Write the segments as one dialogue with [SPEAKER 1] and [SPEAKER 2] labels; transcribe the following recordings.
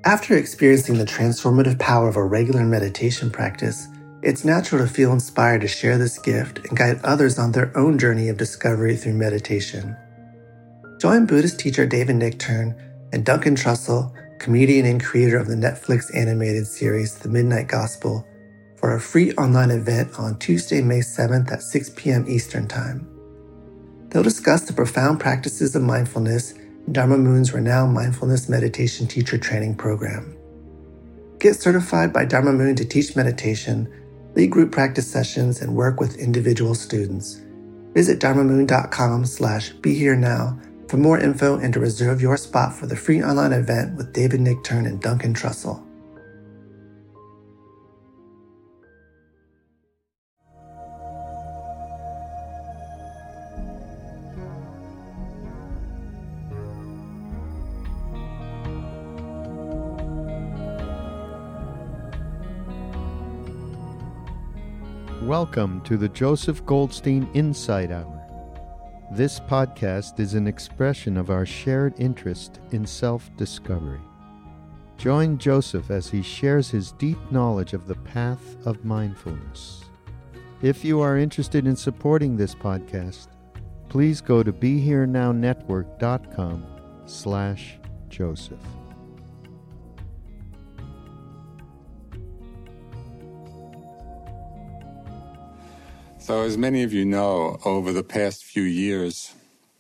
[SPEAKER 1] After experiencing the transformative power of a regular meditation practice, it's natural to feel inspired to share this gift and guide others on their own journey of discovery through meditation. Join Buddhist teacher David Nichtern and Duncan Trussell, comedian and creator of the Netflix animated series The Midnight Gospel, for a free online event on Tuesday, May 7th at 6 p.m. Eastern Time. They'll discuss the profound practices of mindfulness in Dharma Moon's renowned mindfulness meditation teacher training program. Get certified by Dharma Moon to teach meditation, lead group practice sessions, and work with individual students. Visit dharmamoon.com/BeHereNow for more info and to reserve your spot for the free online event with David Nichtern and Duncan Trussell.
[SPEAKER 2] Welcome to the Joseph Goldstein Insight Hour. This podcast is an expression of our shared interest in self-discovery. Join Joseph as he shares his deep knowledge of the path of mindfulness. If you are interested in supporting this podcast, please go to BeHereNowNetwork.com/Joseph.
[SPEAKER 3] So as many of you know, over the past few years,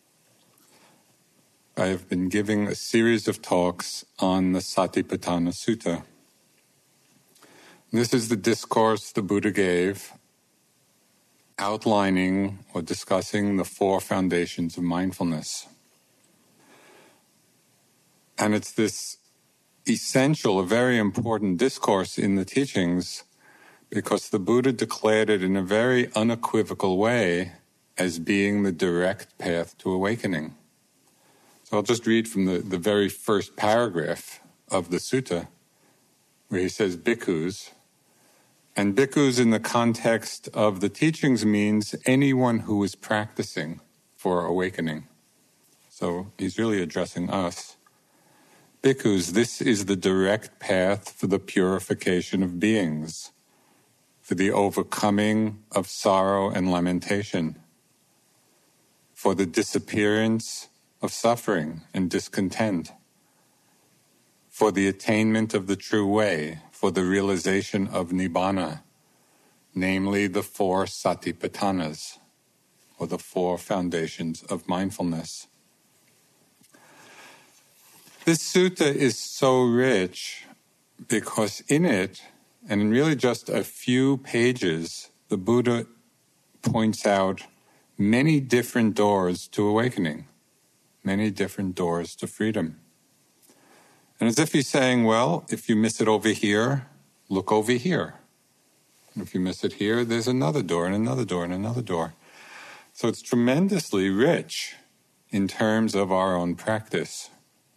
[SPEAKER 3] I have been giving a series of talks on the Satipatthana Sutta. This is the discourse the Buddha gave outlining or discussing the four foundations of mindfulness. And it's this essential, a very important discourse in the teachings because the Buddha declared it in a very unequivocal way as being the direct path to awakening. So I'll just read from the very first paragraph of the sutta, where he says bhikkhus. And bhikkhus in the context of the teachings means anyone who is practicing for awakening. So he's really addressing us. Bhikkhus, this is the direct path for the purification of beings, for the overcoming of sorrow and lamentation, for the disappearance of suffering and discontent, for the attainment of the true way, for the realization of nibbana, namely the four satipatthanas, or the four foundations of mindfulness. This sutta is so rich because in it, and in really just a few pages, the Buddha points out many different doors to awakening, many different doors to freedom. And as if he's saying, well, if you miss it over here, look over here. And if you miss it here, there's another door and another door and another door. So it's tremendously rich in terms of our own practice.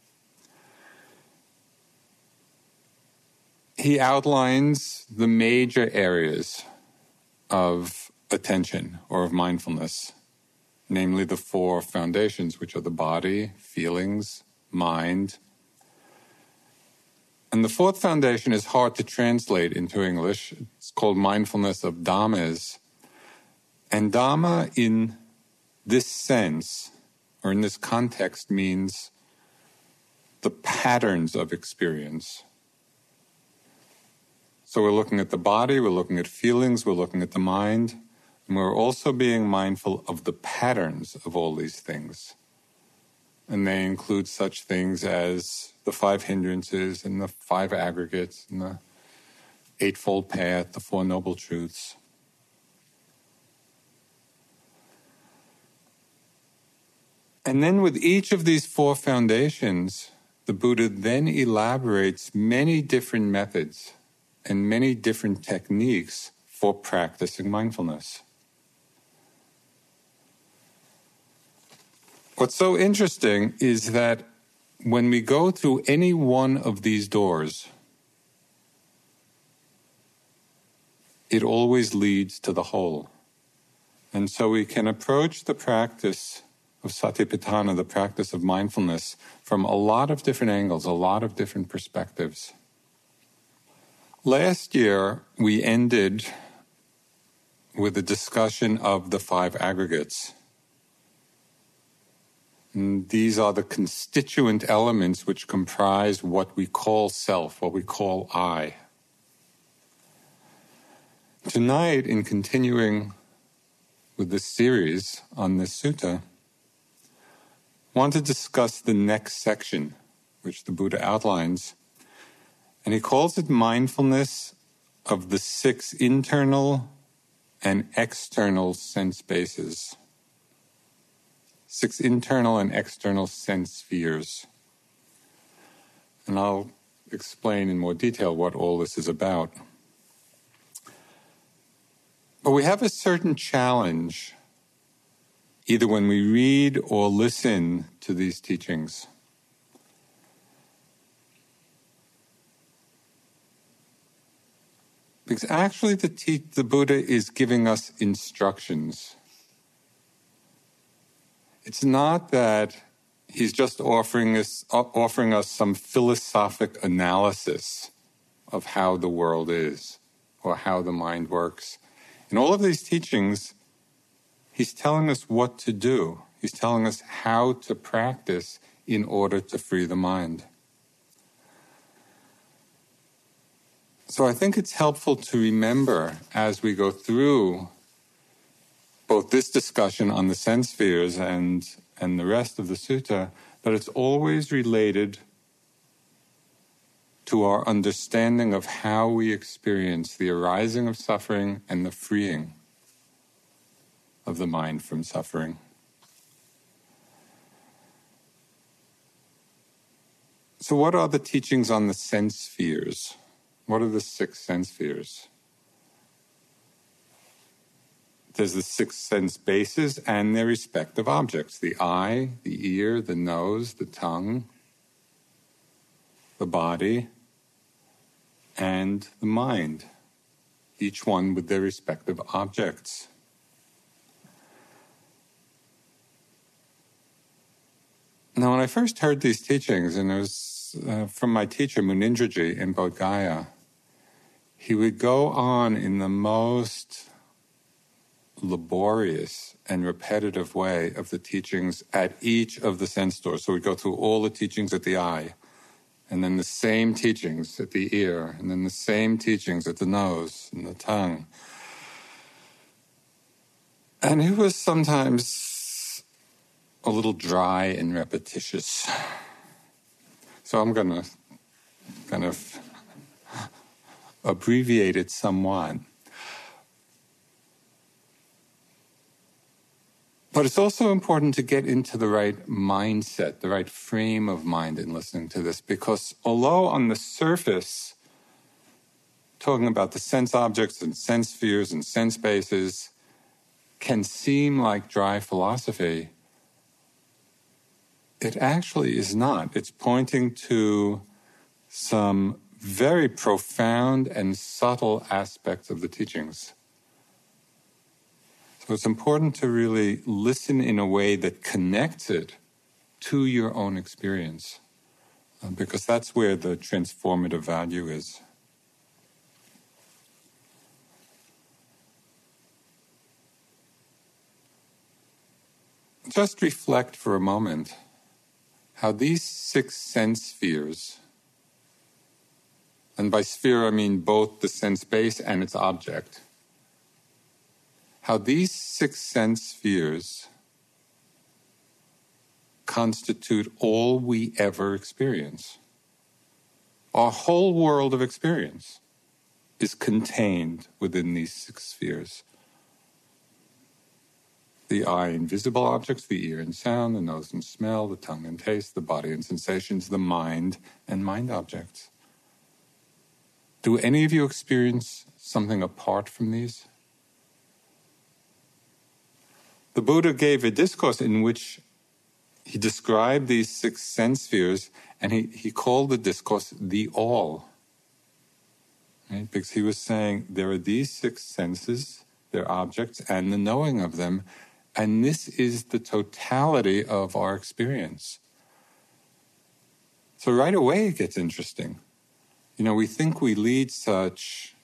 [SPEAKER 3] He outlines the major areas of attention or of mindfulness, namely the four foundations, which are the body, feelings, mind. And the fourth foundation is hard to translate into English. It's called mindfulness of dhammas. And dhamma in this sense, or in this context, means the patterns of experience. So we're looking at the body, we're looking at feelings, we're looking at the mind, and we're also being mindful of the patterns of all these things. And they include such things as the five hindrances and the five aggregates and the Eightfold Path, the Four Noble Truths. And then with each of these four foundations, the Buddha then elaborates many different methods and many different techniques for practicing mindfulness. What's so interesting is that when we go through any one of these doors, it always leads to the whole. And so we can approach the practice of Satipatthana, the practice of mindfulness, from a lot of different angles, a lot of different perspectives. Last year, we ended with a discussion of the 5 aggregates. And these are the constituent elements which comprise what we call self, what we call I. Tonight, in continuing with this series on this sutta, I want to discuss the next section, which the Buddha outlines, and he calls it mindfulness of the 6 internal and external sense bases. 6 internal and external sense spheres. And I'll explain in more detail what all this is about. But we have a certain challenge, either when we read or listen to these teachings. Because actually the Buddha is giving us instructions. It's not that he's just offering us some philosophic analysis of how the world is or how the mind works. In all of these teachings, he's telling us what to do. He's telling us how to practice in order to free the mind. So I think it's helpful to remember as we go through both this discussion on the sense spheres and the rest of the sutta, that it's always related to our understanding of how we experience the arising of suffering and the freeing of the mind from suffering. So what are the teachings on the sense spheres? What are the 6 sense spheres? There's the 6 sense bases and their respective objects: the eye, the ear, the nose, the tongue, the body, and the mind, each one with their respective objects. Now, when I first heard these teachings, and it was from my teacher Munindraji in Bodh Gaya, he would go on in the most laborious and repetitive way of the teachings at each of the sense doors. So we go through all the teachings at the eye, and then the same teachings at the ear, and then the same teachings at the nose and the tongue. And it was sometimes a little dry and repetitious. So I'm going to kind of abbreviate it somewhat. But it's also important to get into the right mindset, the right frame of mind in listening to this, because although on the surface, talking about the sense objects and sense spheres and sense bases can seem like dry philosophy, it actually is not. It's pointing to some very profound and subtle aspects of the teachings. So it's important to really listen in a way that connects it to your own experience, because that's where the transformative value is. Just reflect for a moment how these 6 sense spheres, and by sphere I mean both the sense base and its object, how these 6 sense spheres constitute all we ever experience. Our whole world of experience is contained within these 6 spheres. The eye in visible objects, the ear in sound, the nose in smell, the tongue in taste, the body in sensations, the mind and mind objects. Do any of you experience something apart from these? The Buddha gave a discourse in which he described these 6 sense spheres, and he called the discourse the all. Right? Because he was saying there are these 6 senses, their objects, and the knowing of them, And this is the totality of our experience. So right away it gets interesting. We think we lead such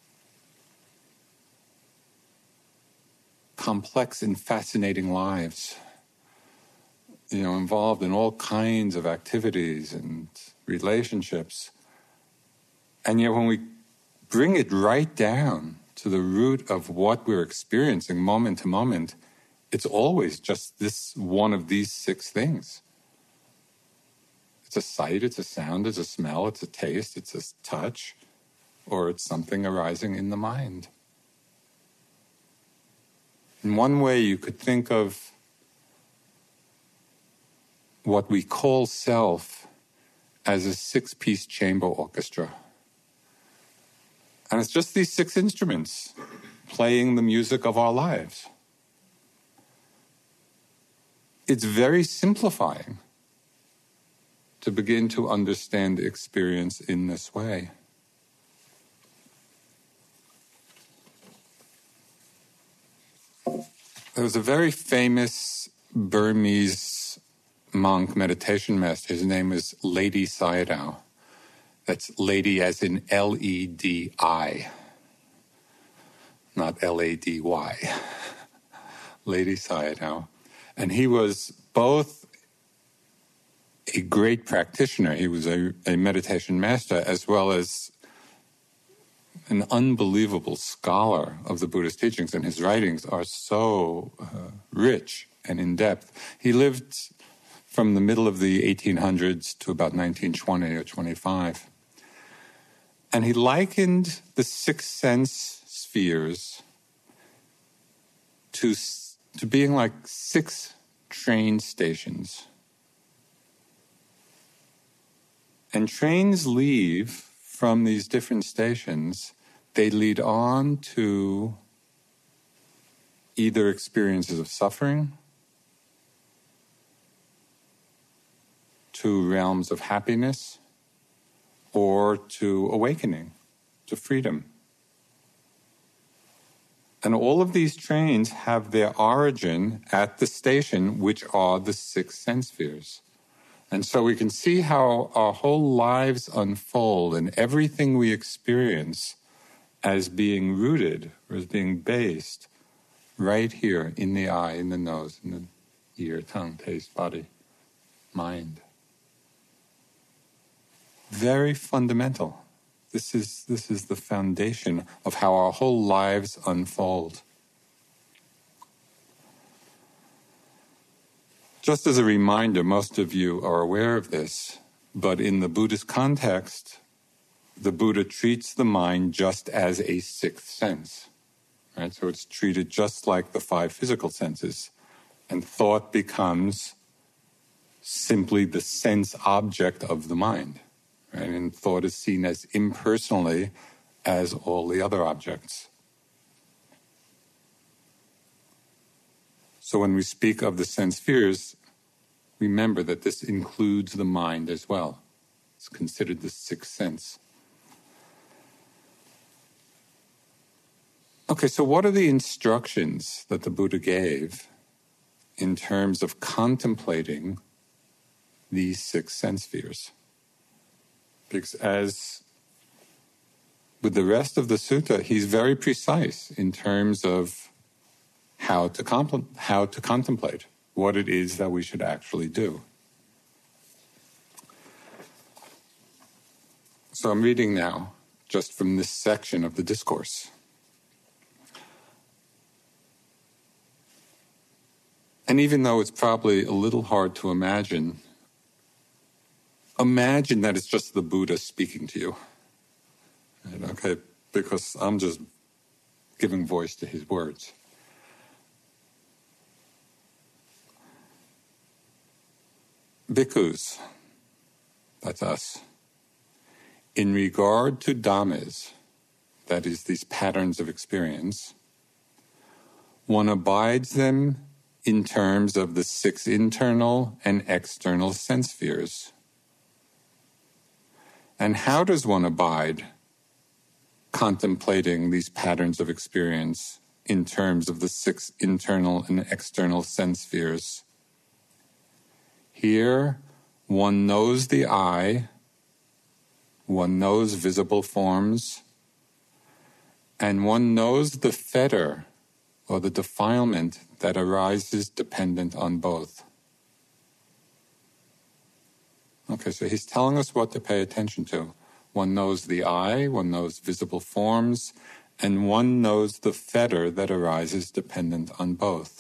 [SPEAKER 3] complex and fascinating lives, involved in all kinds of activities and relationships. And yet when we bring it right down to the root of what we're experiencing moment to moment, it's always just this one of these 6 things. It's a sight, it's a sound, it's a smell, it's a taste, it's a touch, or it's something arising in the mind. In one way, you could think of what we call self as a 6-piece chamber orchestra. And it's just these 6 instruments playing the music of our lives. It's very simplifying to begin to understand the experience in this way. There was a very famous Burmese monk meditation master. His name is Ledi Sayadaw. That's Ledi as in L-E-D-I, not L-A-D-Y. Ledi Sayadaw. And he was both a great practitioner, he was a meditation master, as well as an unbelievable scholar of the Buddhist teachings, and his writings are so rich and in-depth. He lived from the middle of the 1800s to about 1920 or 25. And he likened the 6 sense spheres to being like 6 train stations. And trains leave from these different stations, they lead on to either experiences of suffering, to realms of happiness, or to awakening, to freedom. And all of these trains have their origin at the station, which are the 6 sense spheres. And so we can see how our whole lives unfold and everything we experience as being rooted or as being based right here in the eye, in the nose, in the ear, tongue, taste, body, mind. Very fundamental. This is the foundation of how our whole lives unfold. Just as a reminder, most of you are aware of this, but in the Buddhist context, the Buddha treats the mind just as a 6th sense, right? So it's treated just like the 5 physical senses, and thought becomes simply the sense object of the mind, right? And thought is seen as impersonally as all the other objects. So when we speak of the sense spheres, remember that this includes the mind as well. It's considered the 6th sense. Okay, so what are the instructions that the Buddha gave in terms of contemplating these 6 sense spheres? Because as with the rest of the sutta, he's very precise in terms of how to contemplate what it is that we should actually do. So I'm reading now, just from this section of the discourse. And even though it's probably a little hard to imagine that it's just the Buddha speaking to you. Right? Okay, because I'm just giving voice to his words. Bhikkhus, that's us, in regard to dhammas, that is, these patterns of experience, one abides them in terms of the 6 internal and external sense spheres. And how does one abide contemplating these patterns of experience in terms of the 6 internal and external sense spheres. Here, one knows the I, one knows visible forms, and one knows the fetter, or the defilement, that arises dependent on both. Okay, so he's telling us what to pay attention to. One knows the I, one knows visible forms, and one knows the fetter that arises dependent on both.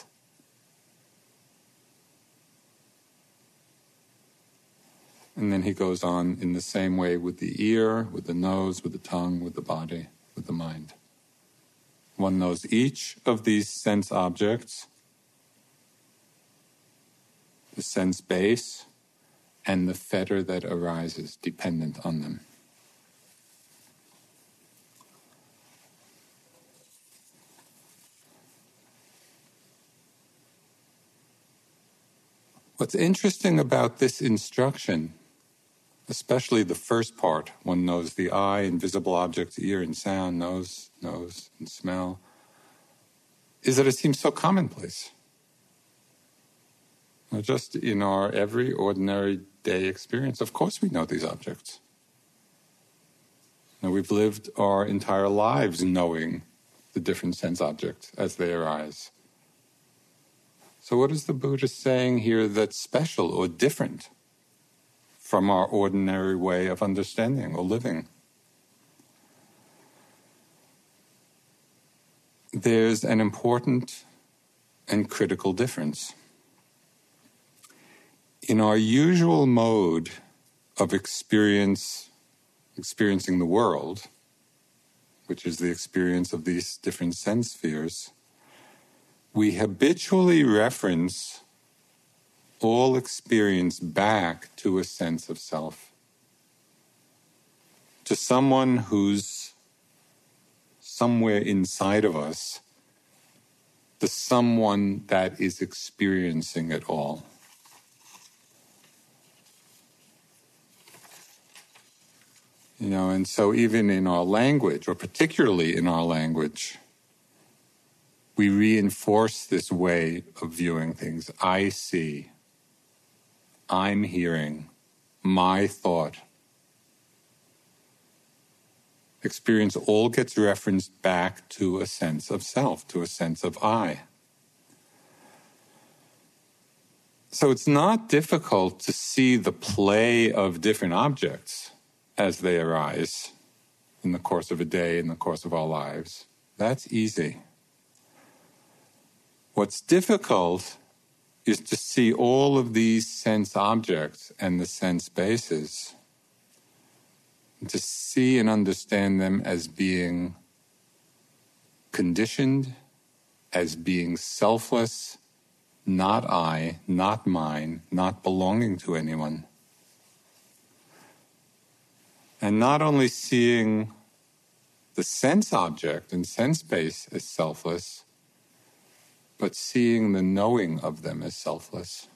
[SPEAKER 3] And then he goes on in the same way with the ear, with the nose, with the tongue, with the body, with the mind. One knows each of these sense objects, the sense base, and the fetter that arises dependent on them. What's interesting about this instruction, especially the first part, one knows the eye, invisible objects, ear and sound, nose and smell, is that it seems so commonplace. Now, just in our every ordinary day experience, of course we know these objects. Now, we've lived our entire lives knowing the different sense objects as they arise. So what is the Buddha saying here that's special or different from our ordinary way of understanding or living? There's an important and critical difference. In our usual mode of experiencing the world, which is the experience of these different sense spheres, we habitually reference all experience back to a sense of self, to someone who's somewhere inside of us, the someone that is experiencing it all. And so even in our language, or particularly in our language, we reinforce this way of viewing things. I see, I'm hearing, my thought. Experience all gets referenced back to a sense of self, to a sense of I. So it's not difficult to see the play of different objects as they arise in the course of a day, in the course of our lives. That's easy. What's difficult is to see all of these sense objects and the sense bases, and to see and understand them as being conditioned, as being selfless, not I, not mine, not belonging to anyone. And not only seeing the sense object and sense base as selfless, but seeing the knowing of them as selfless.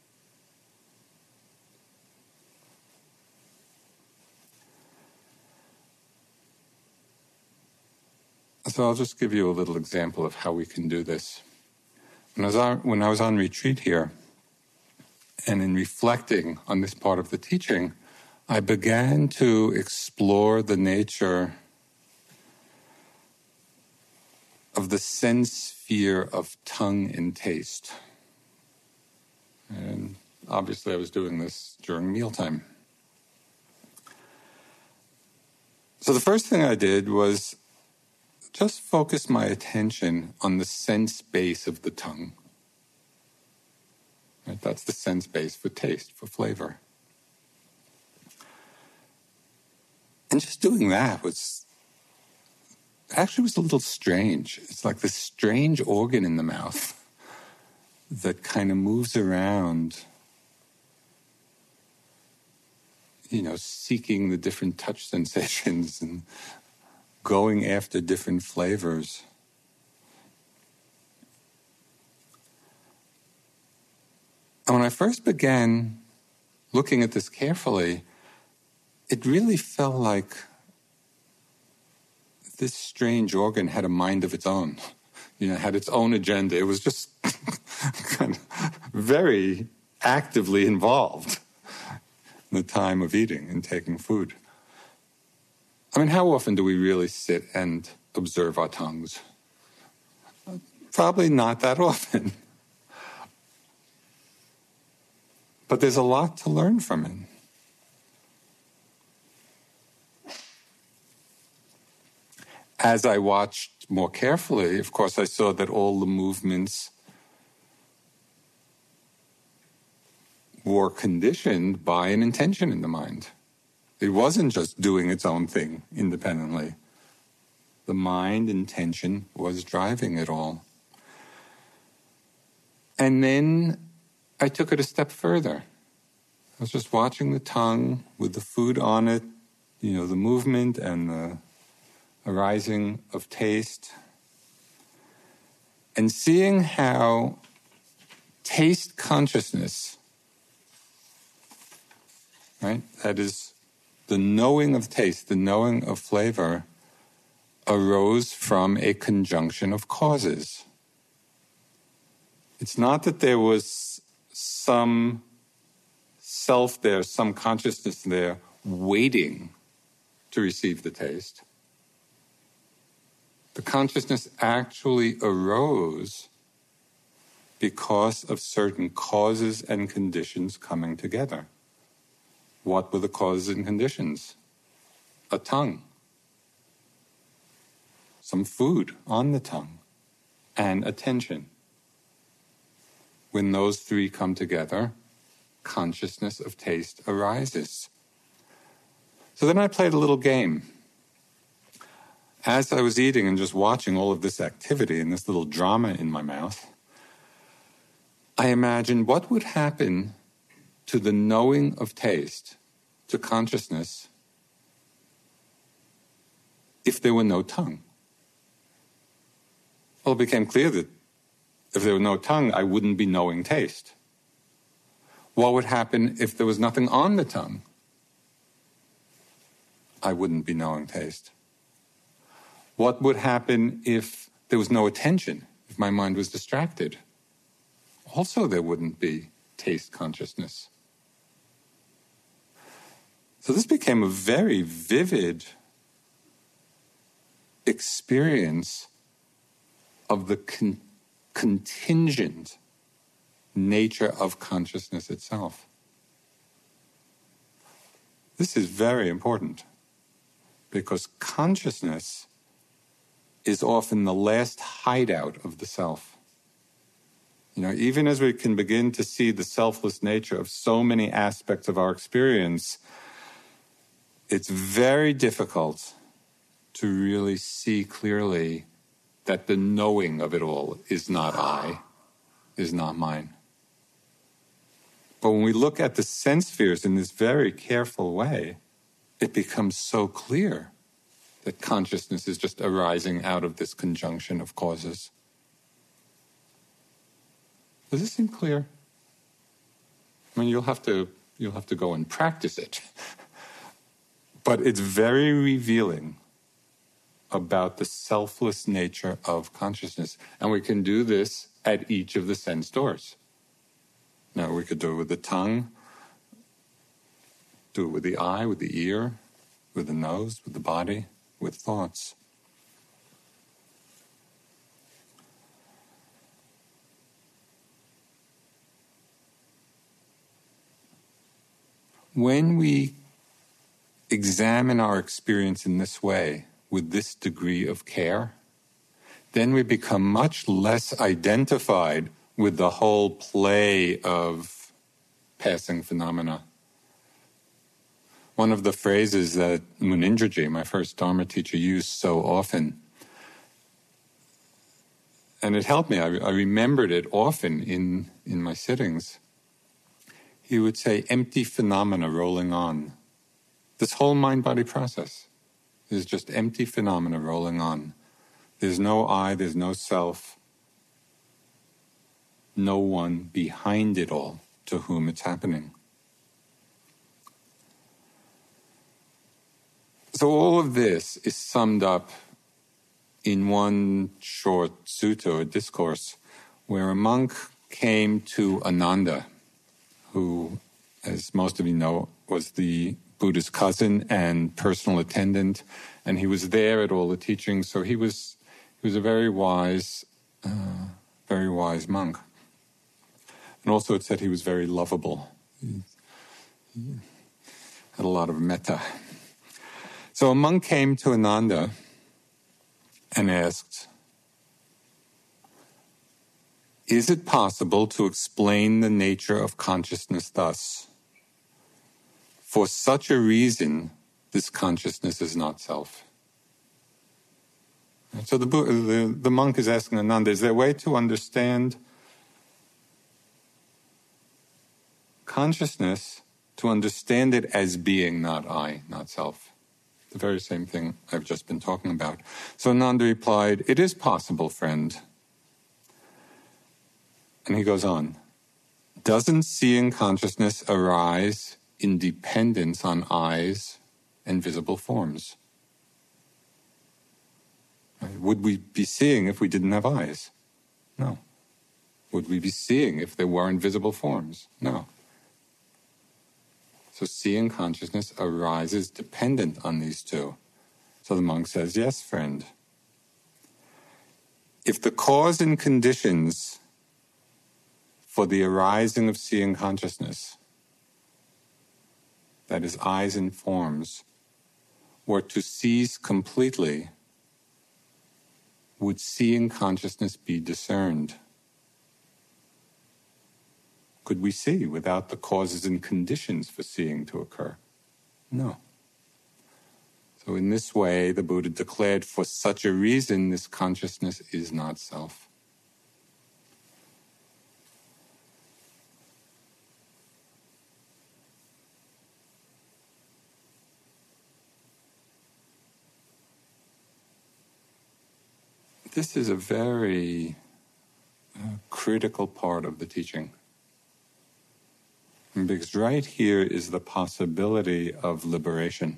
[SPEAKER 3] So I'll just give you a little example of how we can do this. When I was on retreat here, and in reflecting on this part of the teaching, I began to explore the nature of the sense sphere of tongue and taste. And obviously I was doing this during mealtime. So the first thing I did was just focus my attention on the sense base of the tongue. Right? That's the sense base for taste, for flavor. And just doing that was a little strange. It's like this strange organ in the mouth that kind of moves around, seeking the different touch sensations and going after different flavors. And when I first began looking at this carefully, it really felt like this strange organ had a mind of its own. had its own agenda. It was just kind of very actively involved in the time of eating and taking food. I mean, how often do we really sit and observe our tongues? Probably not that often. But there's a lot to learn from it. As I watched more carefully, of course, I saw that all the movements were conditioned by an intention in the mind. It wasn't just doing its own thing independently. The mind intention was driving it all. And then I took it a step further. I was just watching the tongue with the food on it, the movement and the arising of taste, and seeing how taste consciousness, right, that is the knowing of taste, the knowing of flavor, arose from a conjunction of causes. It's not that there was some self there, some consciousness there, waiting to receive the taste. The consciousness actually arose because of certain causes and conditions coming together. What were the causes and conditions? A tongue, some food on the tongue, and attention. When those three come together, consciousness of taste arises. So then I played a little game. As I was eating and just watching all of this activity and this little drama in my mouth, I imagined what would happen to the knowing of taste, to consciousness, if there were no tongue. Well, it became clear that if there were no tongue, I wouldn't be knowing taste. What would happen if there was nothing on the tongue? I wouldn't be knowing taste. What would happen if there was no attention, if my mind was distracted? Also, there wouldn't be taste consciousness. So this became a very vivid experience of the contingent nature of consciousness itself. This is very important because consciousness is often the last hideout of the self. Even as we can begin to see the selfless nature of so many aspects of our experience, it's very difficult to really see clearly that the knowing of it all is not I, is not mine. But when we look at the sense spheres in this very careful way, it becomes so clear that consciousness is just arising out of this conjunction of causes. Does this seem clear? I mean, you'll have to go and practice it. But it's very revealing about the selfless nature of consciousness. And we can do this at each of the sense doors. Now, we could do it with the tongue, do it with the eye, with the ear, with the nose, with the body, with thoughts. When we examine our experience in this way, with this degree of care, then we become much less identified with the whole play of passing phenomena. One of the phrases that Munindraji, my first Dharma teacher, used so often, and it helped me, I remembered it often in my sittings. He would say, empty phenomena rolling on. This whole mind-body process is just empty phenomena rolling on. There's no I, there's no self, no one behind it all to whom it's happening. So all of this is summed up in one short sutta or discourse where a monk came to Ananda, who, as most of you know, was the Buddha's cousin and personal attendant, and he was there at all the teachings. So he was a very wise monk. And also it said he was very lovable. He had a lot of metta. So a monk came to Ananda and asked, "Is it possible to explain the nature of consciousness thus? For such a reason, this consciousness is not self." And so the monk is asking Ananda, is there a way to understand consciousness, to understand it as being not I, not self? The very same thing I've just been talking about. So Ananda replied, "It is possible, friend." And he goes on, "Doesn't seeing consciousness arise in dependence on eyes and visible forms? Would we be seeing if we didn't have eyes? No. Would we be seeing if there weren't visible forms? No. So seeing consciousness arises dependent on these two." So the monk says, "Yes, friend. If the cause and conditions for the arising of seeing consciousness, that is, eyes and forms, were to cease completely, would seeing consciousness be discerned? Could we see without the causes and conditions for seeing to occur? No." So in this way, the Buddha declared, for such a reason, this consciousness is not self. This is a very critical part of the teaching. Because right here is the possibility of liberation.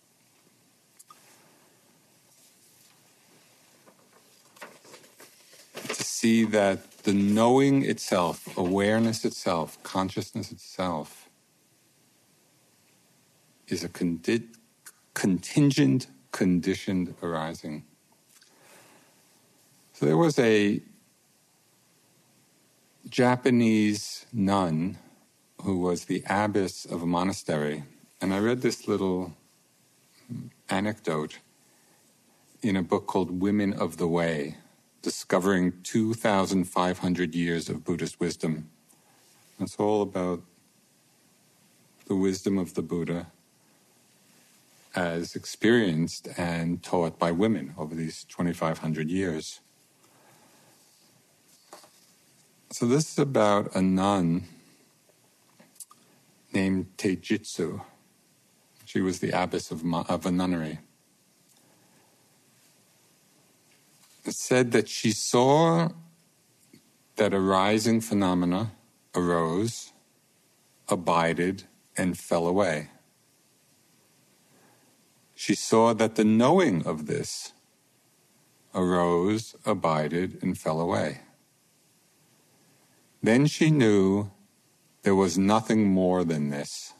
[SPEAKER 3] To see that the knowing itself, awareness itself, consciousness itself, is a contingent, conditioned arising. So there was a Japanese nun who was the abbess of a monastery. And I read this little anecdote in a book called Women of the Way, discovering 2,500 years of Buddhist wisdom. It's all about the wisdom of the Buddha as experienced and taught by women over these 2,500 years. So this is about a nun named Teijitsu. She was the abbess of a nunnery. It said that she saw that arising phenomena arose, abided, and fell away. She saw that the knowing of this arose, abided, and fell away. Then she knew there was nothing more than this.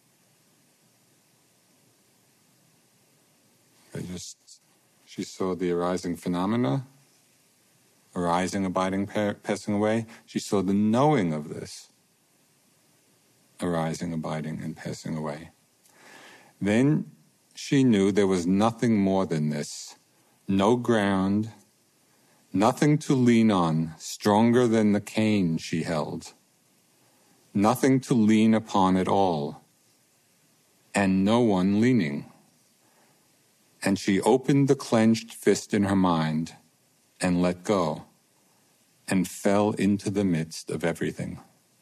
[SPEAKER 3] She saw the arising phenomena, arising, abiding, passing away. She saw the knowing of this, arising, abiding, and passing away. Then she knew there was nothing more than this, no ground, nothing to lean on, stronger than the cane she held, nothing to lean upon at all, and no one leaning. And she opened the clenched fist in her mind and let go, and fell into the midst of everything.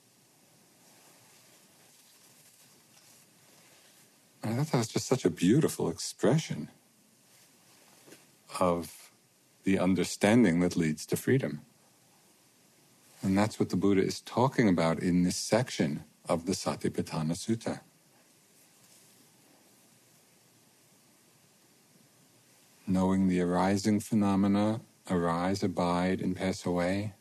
[SPEAKER 3] I thought that was just such a beautiful expression of the understanding that leads to freedom. And that's what the Buddha is talking about in this section of the Satipatthana Sutta. knowing the arising phenomena arise, abide, and pass away,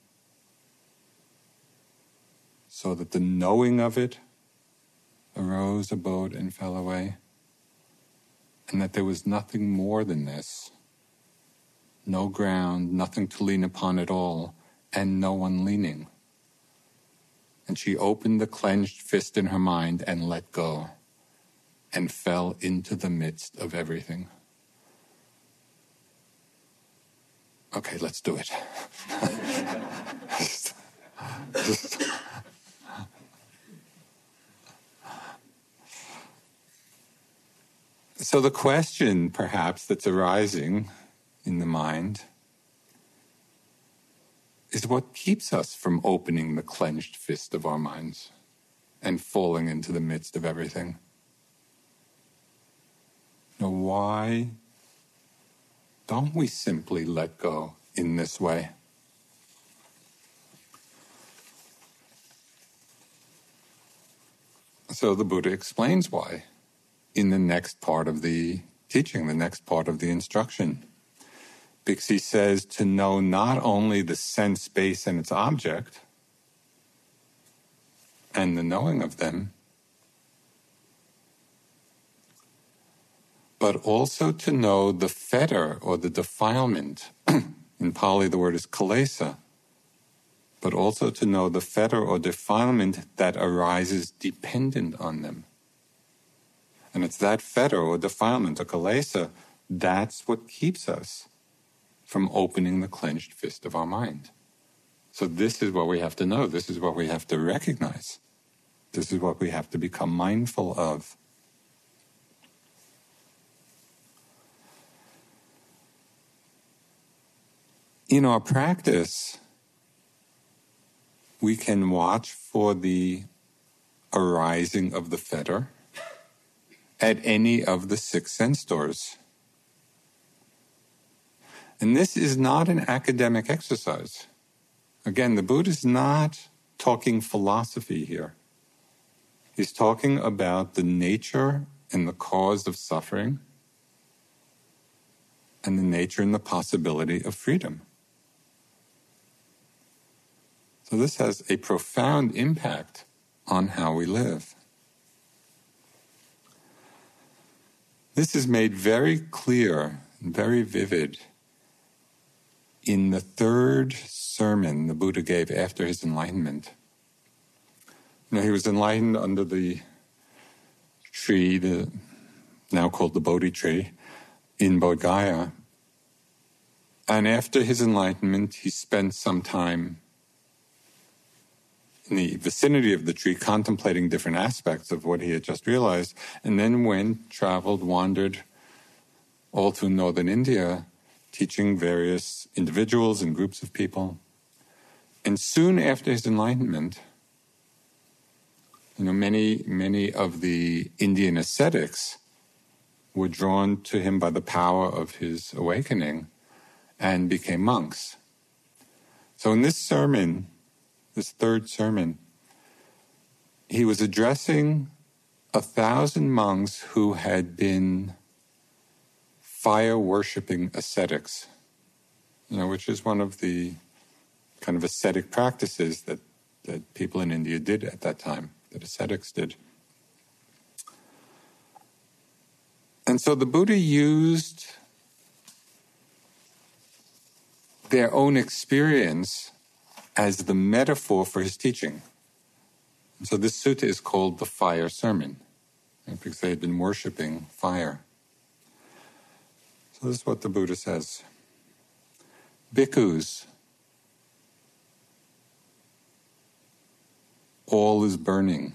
[SPEAKER 3] so that the knowing of it arose, abode, and fell away, and that there was nothing more than this, no ground, nothing to lean upon at all, and no one leaning. And she opened the clenched fist in her mind and let go, and fell into the midst of everything. Okay, let's do it. So the question, perhaps, that's arising in the mind is what keeps us from opening the clenched fist of our minds and falling into the midst of everything? Now, why don't we simply let go in this way? So the Buddha explains why in the next part of the teaching, the next part of the instruction. Because he says to know not only the sense space and its object and the knowing of them, but also to know the fetter or the defilement. In Pali the word is kilesa. But also to know the fetter or defilement that arises dependent on them. And it's that fetter or defilement, or kilesa, that's what keeps us from opening the clenched fist of our mind. So this is what we have to know. This is what we have to recognize. This is what we have to become mindful of. In our practice, we can watch for the arising of the fetter at any of the 6 sense doors. And this is not an academic exercise. Again, the Buddha is not talking philosophy here. He's talking about the nature and the cause of suffering and the nature and the possibility of freedom. So this has a profound impact on how we live. This is made very clear and very vivid in the 3rd sermon the Buddha gave after his enlightenment. He was enlightened under the tree, now called the Bodhi tree, in Bodh Gaya. And after his enlightenment, he spent some time in the vicinity of the tree contemplating different aspects of what he had just realized, and then traveled, wandered all through northern India, teaching various individuals and groups of people. And soon after his enlightenment, many of the Indian ascetics were drawn to him by the power of his awakening and became monks. So in this sermon, this 3rd sermon, he was addressing 1,000 monks who had been fire-worshipping ascetics, which is one of the kind of ascetic practices that people in India did at that time, that ascetics did. And so the Buddha used their own experience as the metaphor for his teaching. And so this sutta is called the fire sermon, because they had been worshipping fire. So this is what the Buddha says. Bhikkhus, all is burning.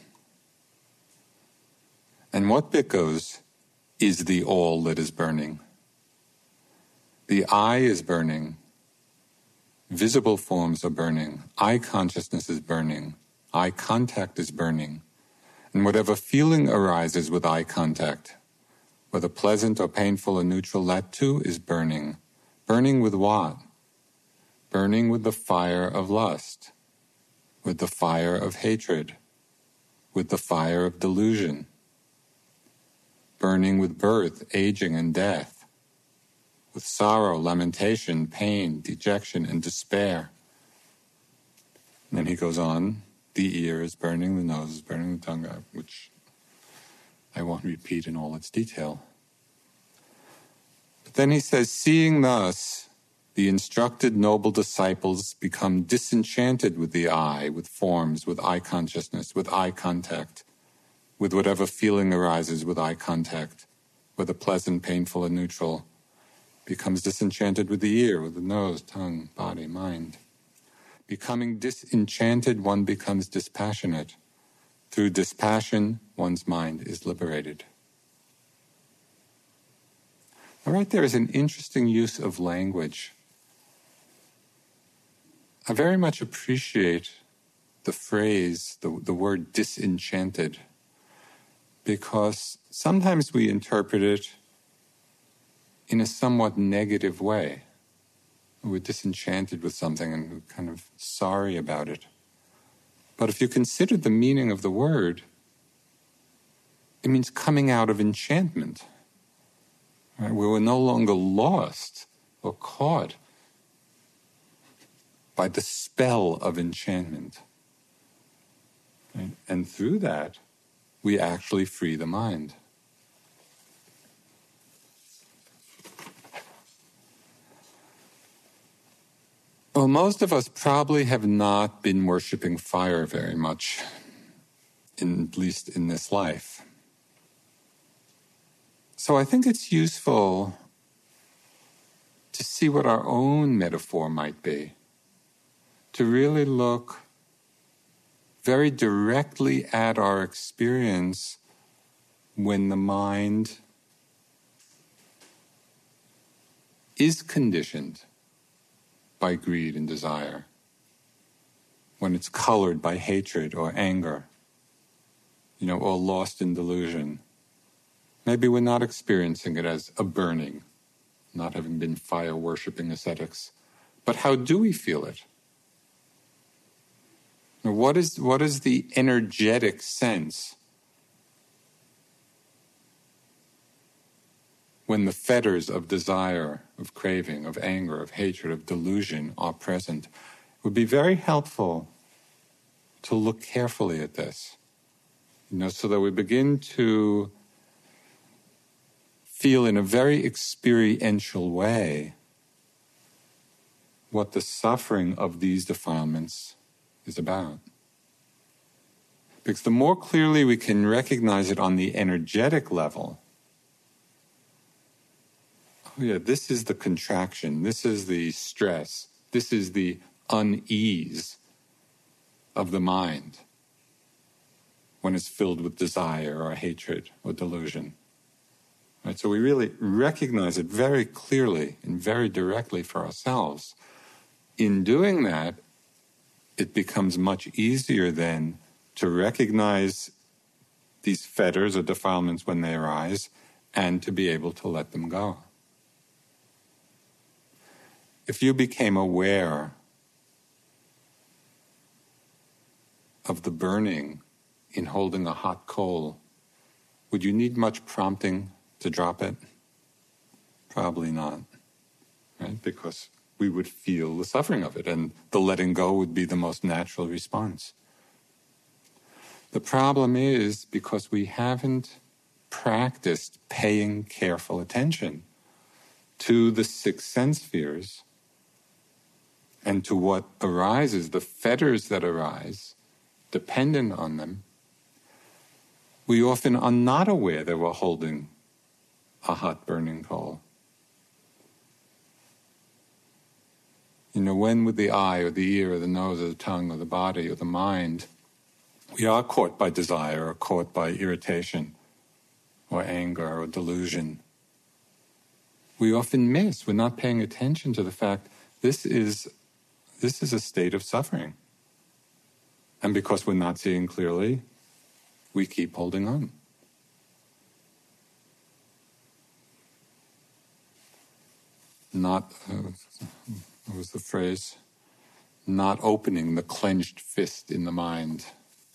[SPEAKER 3] And what bhikkhus is the all that is burning? The I is burning. Visible forms are burning. Eye consciousness is burning. Eye contact is burning. And whatever feeling arises with eye contact, whether pleasant or painful or neutral, that too is burning. Burning with what? Burning with the fire of lust, with the fire of hatred, with the fire of delusion. Burning with birth, aging, and death, with sorrow, lamentation, pain, dejection, and despair. And then he goes on, the ear is burning, the nose is burning, the tongue, which I won't repeat in all its detail. But then he says, seeing thus, the instructed noble disciples become disenchanted with the eye, with forms, with eye consciousness, with eye contact, with whatever feeling arises with eye contact, whether pleasant, painful, or neutral, becomes disenchanted with the ear, with the nose, tongue, body, mind. Becoming disenchanted, one becomes dispassionate. Through dispassion, one's mind is liberated. All right, there is an interesting use of language. I very much appreciate the phrase, the word disenchanted, because sometimes we interpret it in a somewhat negative way. We're disenchanted with something and we're kind of sorry about it. But if you consider the meaning of the word, it means coming out of enchantment. Right? We were no longer lost or caught by the spell of enchantment. Right? And through that, we actually free the mind. Well, most of us probably have not been worshiping fire very much, at least in this life. So I think it's useful to see what our own metaphor might be, to really look very directly at our experience when the mind is conditioned by greed and desire, when it's colored by hatred or anger, or lost in delusion. Maybe we're not experiencing it as a burning, not having been fire-worshipping ascetics. But how do we feel it? What is the energetic sense when the fetters of desire, of craving, of anger, of hatred, of delusion are present? It would be very helpful to look carefully at this, so that we begin to feel in a very experiential way what the suffering of these defilements is about. Because the more clearly we can recognize it on the energetic level, this is the contraction, this is the stress, this is the unease of the mind when it's filled with desire or hatred or delusion. Right? So we really recognize it very clearly and very directly for ourselves. In doing that, it becomes much easier then to recognize these fetters or defilements when they arise and to be able to let them go. If you became aware of the burning in holding a hot coal, would you need much prompting to drop it? Probably not, right? Because we would feel the suffering of it, and the letting go would be the most natural response. The problem is because we haven't practiced paying careful attention to the six sense spheres and to what arises, the fetters that arise, dependent on them. We often are not aware that we're holding a hot burning coal. When with the eye or the ear or the nose or the tongue or the body or the mind, we are caught by desire or caught by irritation or anger or delusion. We often miss, we're not paying attention to the fact this is a state of suffering. And because we're not seeing clearly, we keep holding on. What was the phrase? Not opening the clenched fist in the mind,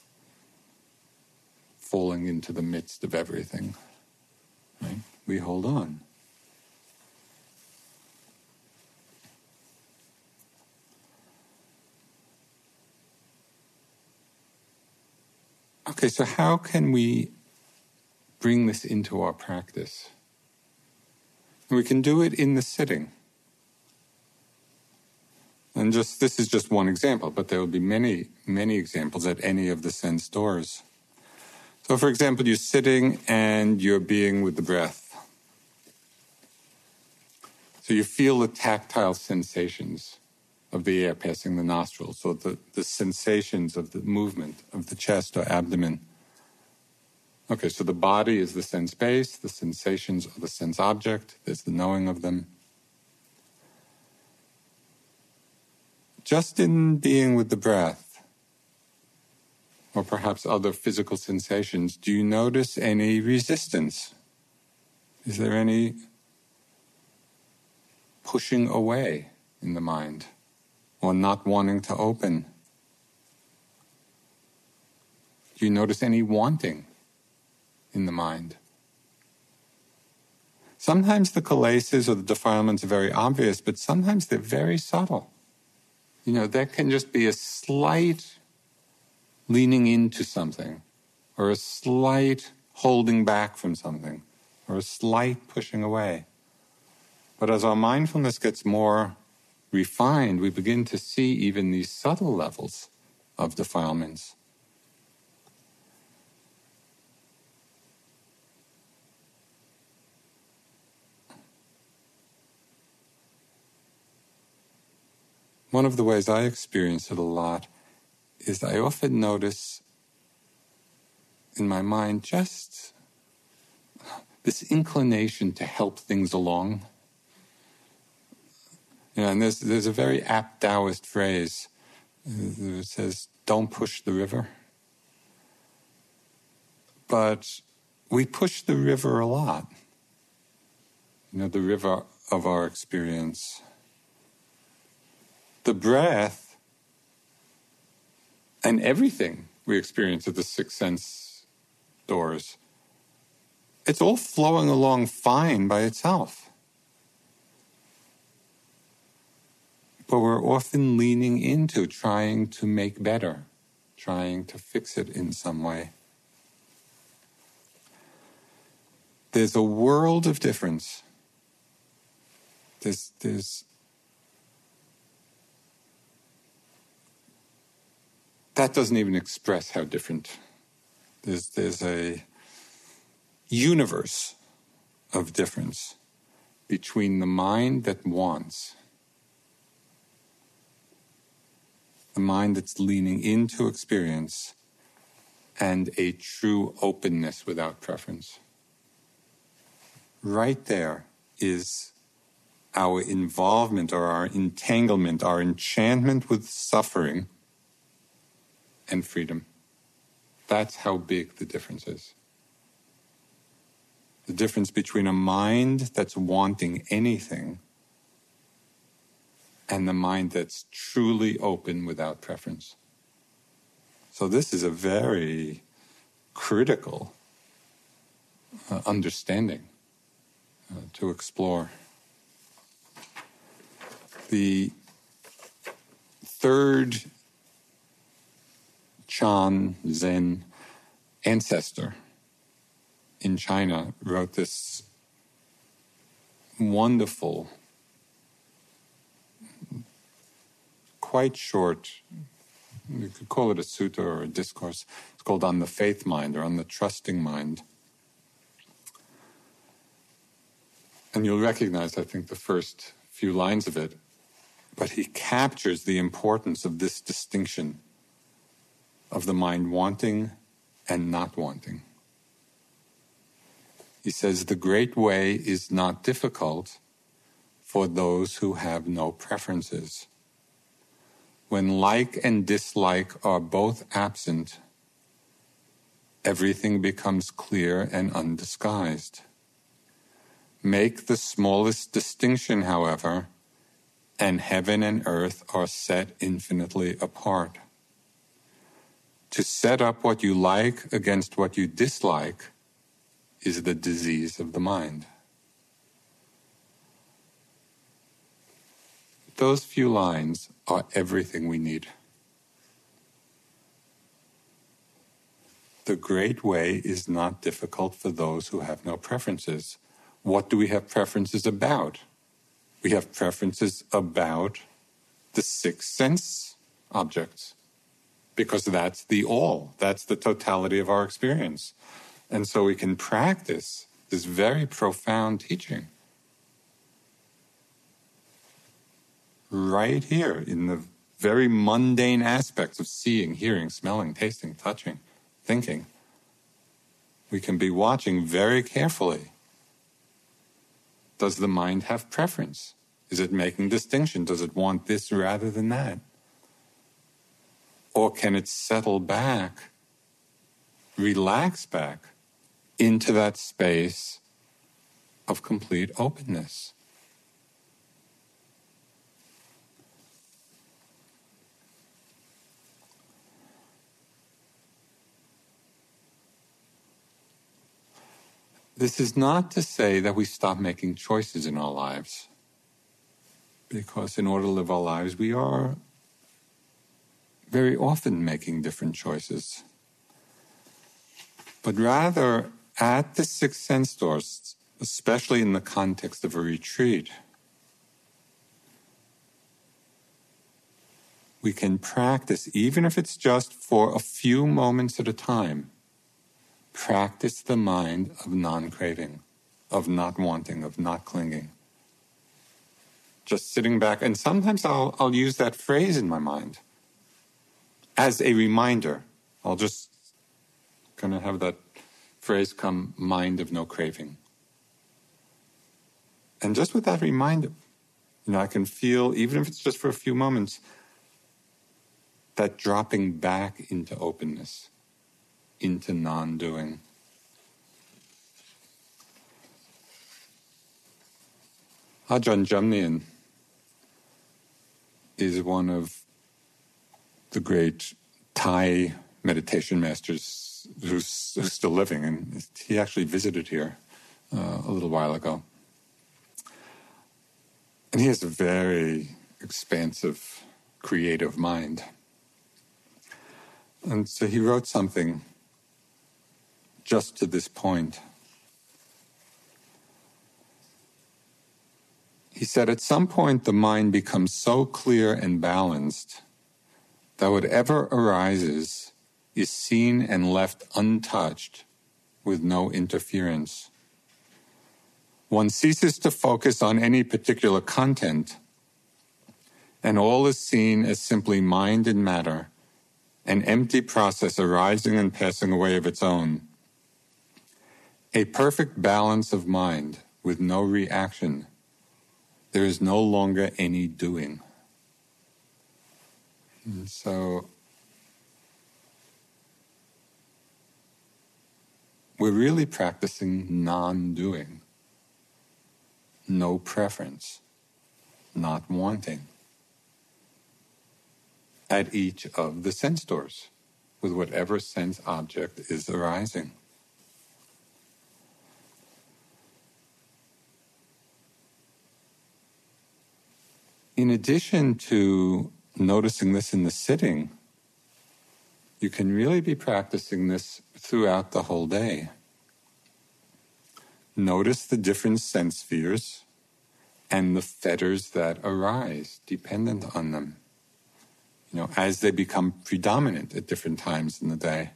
[SPEAKER 3] falling into the midst of everything. Right? We hold on. Okay, so how can we bring this into our practice? We can do it in the sitting. And this is just one example, but there will be many, many examples at any of the sense doors. So, for example, you're sitting and you're being with the breath. So you feel the tactile sensations of the air passing the nostrils, so the sensations of the movement of the chest or abdomen. Okay, so the body is the sense base, the sensations are the sense object, there's the knowing of them. Just in being with the breath, or perhaps other physical sensations, do you notice any resistance? Is there any pushing away in the mind, or not wanting to open? Do you notice any wanting in the mind? Sometimes the kilesas or the defilements are very obvious, but sometimes they're very subtle. There can just be a slight leaning into something, or a slight holding back from something, or a slight pushing away. But as our mindfulness gets more refined, we begin to see even these subtle levels of defilements. One of the ways I experience it a lot is I often notice in my mind just this inclination to help things along. And there's a very apt Taoist phrase that says, "Don't push the river." But we push the river a lot. The river of our experience. The breath and everything we experience at the six sense doors, it's all flowing along fine by itself. But we're often leaning into trying to make better, trying to fix it in some way. There's a world of difference. That doesn't even express how different. There's a universe of difference between the mind that wants, the mind that's leaning into experience, and a true openness without preference. Right there is our involvement or our entanglement, our enchantment with suffering and freedom. That's how big the difference is. The difference between a mind that's wanting anything and the mind that's truly open without preference. So this is a very critical understanding to explore. The third Chan Zen ancestor in China wrote this wonderful, quite short, you could call it a sutta or a discourse. It's called On the Faith Mind or On the Trusting Mind. And you'll recognize, I think, the first few lines of it. But he captures the importance of this distinction of the mind wanting and not wanting. He says, "The great way is not difficult for those who have no preferences. When like and dislike are both absent, everything becomes clear and undisguised. Make the smallest distinction, however, and heaven and earth are set infinitely apart. To set up what you like against what you dislike is the disease of the mind." Those few lines are everything we need. the great way is not difficult for those who have no preferences. What do we have preferences about? We have preferences about the six sense objects, because that's the all, that's the totality of our experience. And so we can practice this very profound teaching right here in the very mundane aspects of seeing, hearing, smelling, tasting, touching, thinking. We can be watching very carefully. Does the mind have preference? Is it making distinction? Does it want this rather than that? Or can it settle back, relax back into that space of complete openness? This is not to say that we stop making choices in our lives, because in order to live our lives, we are very often making different choices. But rather, at the six sense doors, especially in the context of a retreat, we can practice, even if it's just for a few moments at a time, practice the mind of non-craving, of not wanting, of not clinging. Just sitting back, and sometimes I'll use that phrase in my mind as a reminder. I'll just kind of have that phrase come, mind of no craving. And just with that reminder, I can feel, even if it's just for a few moments, that dropping back into openness, into non-doing. Ajahn Jamnian is one of the great Thai meditation masters who's still living, and he actually visited here a little while ago. And he has a very expansive, creative mind. And so he wrote something just to this point. He said, at some point the mind becomes so clear and balanced that whatever arises is seen and left untouched with no interference. One ceases to focus on any particular content, and all is seen as simply mind and matter, an empty process arising and passing away of its own. A perfect balance of mind with no reaction. There is no longer any doing. And so we're really practicing non-doing, no preference, not wanting, at each of the sense doors, with whatever sense object is arising. In addition to noticing this in the sitting, you can really be practicing this throughout the whole day. Notice the different sense spheres and the fetters that arise dependent on them, as they become predominant at different times in the day.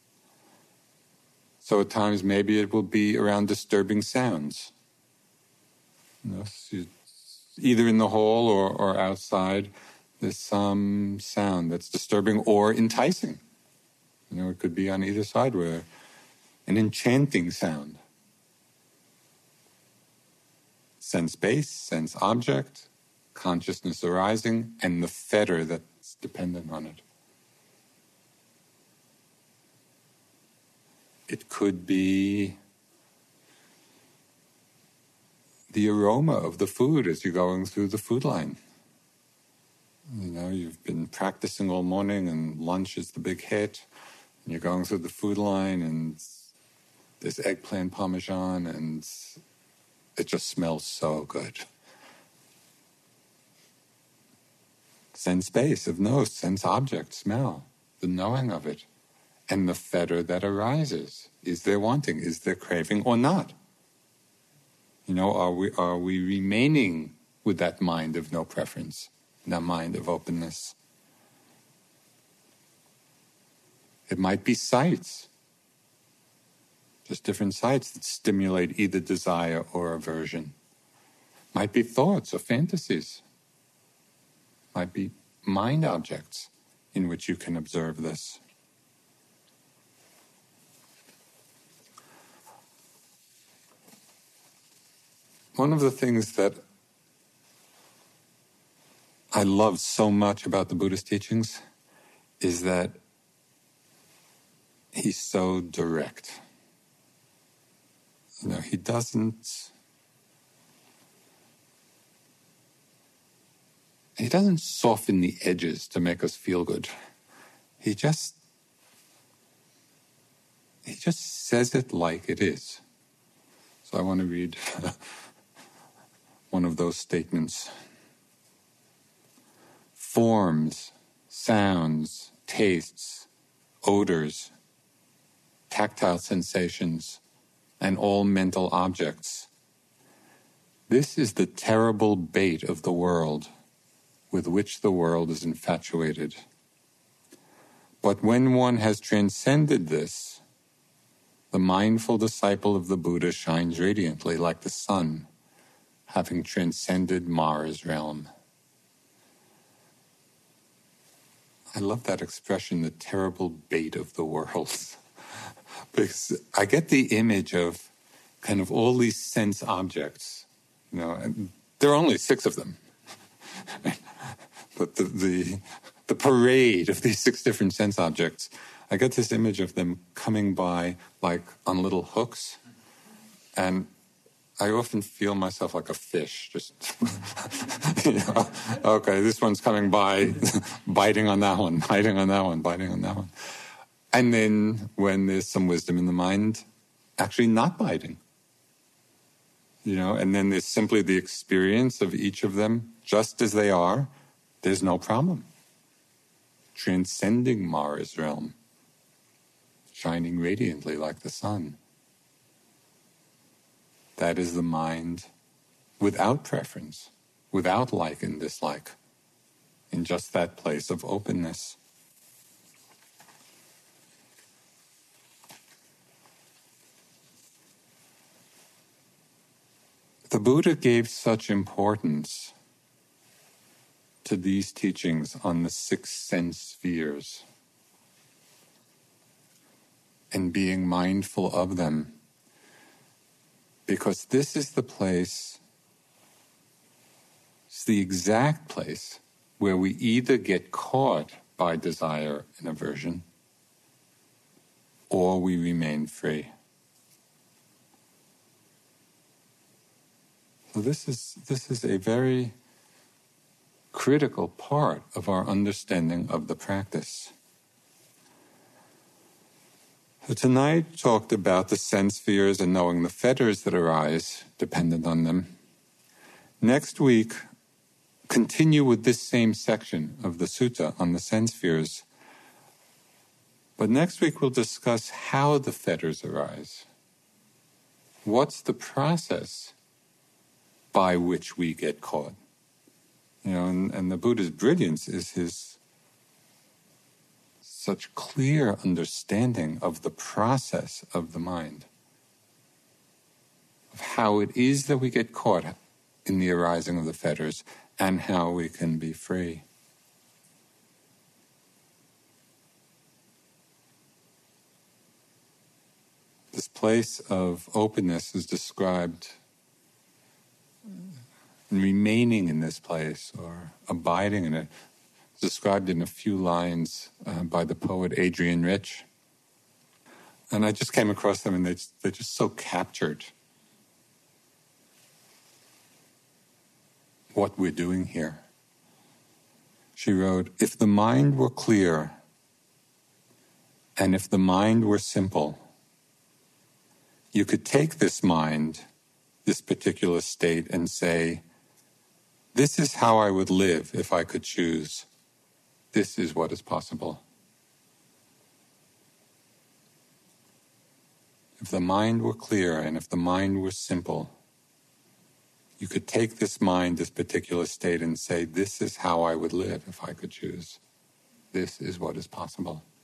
[SPEAKER 3] So at times maybe it will be around disturbing sounds. Either in the hall or outside, there's some sound that's disturbing or enticing. It could be on either side, where an enchanting sound. Sense base, sense object, consciousness arising, and the fetter that's dependent on it. It could be the aroma of the food as you're going through the food line. You've been practicing all morning and lunch is the big hit. And you're going through the food line and there's eggplant parmesan and it just smells so good. Sense base of nose, sense object, smell, the knowing of it. and the fetter that arises. Is there wanting? Is there craving or not? Are we remaining with that mind of no preference, that mind of openness? It might be sights, just different sights that stimulate either desire or aversion. Might be thoughts or fantasies. Might be mind objects in which you can observe this. One of the things that I love so much about the Buddhist teachings is that he's so direct. He doesn't soften the edges to make us feel good. He just says it like it is. So I want to read one of those statements. Forms, sounds, tastes, odors, tactile sensations, and all mental objects. This is the terrible bait of the world with which the world is infatuated. But when one has transcended this, the mindful disciple of the Buddha shines radiantly like the sun, having transcended Mara's realm. I love that expression, the terrible bait of the world, because I get the image of kind of all these sense objects, and there are only 6 of them. But the parade of these 6 different sense objects, I get this image of them coming by like on little hooks, and I often feel myself like a fish, just, okay, this one's coming by, biting on that one, biting on that one, biting on that one. And then when there's some wisdom in the mind, actually not biting. And then there's simply the experience of each of them, just as they are, there's no problem. Transcending Mara's realm, shining radiantly like the sun. That is the mind without preference, without like and dislike, in just that place of openness. The Buddha gave such importance to these teachings on the 6 sense spheres and being mindful of them, because this is the place, it's the exact place where we either get caught by desire and aversion or we remain free. So this is a very critical part of our understanding of the practice. So tonight talked about the sense spheres and knowing the fetters that arise dependent on them. Next week, continue with this same section of the sutta on the sense spheres. But next week we'll discuss how the fetters arise. What's the process by which we get caught? And the Buddha's brilliance is his such clear understanding of the process of the mind, of how it is that we get caught in the arising of the fetters and how we can be free. This place of openness is described, remaining in this place or abiding in it, described in a few lines by the poet Adrian Rich. And I just came across them and they're just so captured what we're doing here. She wrote, "If the mind were clear and if the mind were simple, you could take this mind, this particular state, and say, this is how I would live if I could choose. This is what is possible. if the mind were clear and if the mind were simple, you could take this mind, this particular state, and say, this is how I would live if I could choose. This is what is possible.